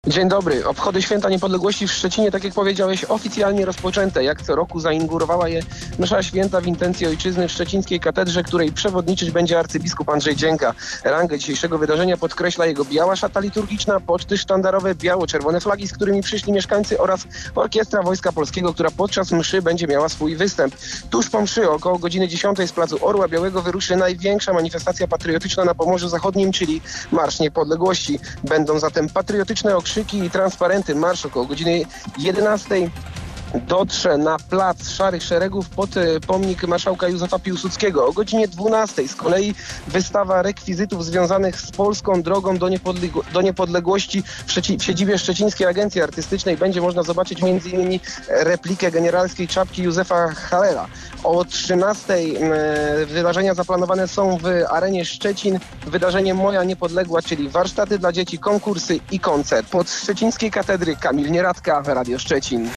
Dzień dobry. Obchody Święta Niepodległości w Szczecinie, tak jak powiedziałeś, oficjalnie rozpoczęte. Jak co roku zainaugurowała je msza święta w intencji ojczyzny w szczecińskiej katedrze, której przewodniczyć będzie arcybiskup Andrzej Dzięka. Rangę dzisiejszego wydarzenia podkreśla jego biała szata liturgiczna, poczty sztandarowe, biało-czerwone flagi, z którymi przyszli mieszkańcy, oraz orkiestra Wojska Polskiego, która podczas mszy będzie miała swój występ. Tuż po mszy, około godziny 10 z placu Orła Białego wyruszy największa manifestacja patriotyczna na Pomorzu Zachodnim, czyli Marsz Niepodległości. Będą zatem patriotyczne okrzyki i transparenty. Marsz około godziny 11 dotrze na plac Szarych Szeregów pod pomnik marszałka Józefa Piłsudskiego. O godzinie 12 z kolei wystawa rekwizytów związanych z polską drogą do niepodległości w siedzibie Szczecińskiej Agencji Artystycznej. Będzie można zobaczyć m.in. replikę generalskiej czapki Józefa Halera. O 13 wydarzenia zaplanowane są w arenie Szczecin. Wydarzenie Moja Niepodległa, czyli warsztaty dla dzieci, konkursy i koncert. Pod Szczecińskiej Katedry Kamil Nieradka, Radio Szczecin.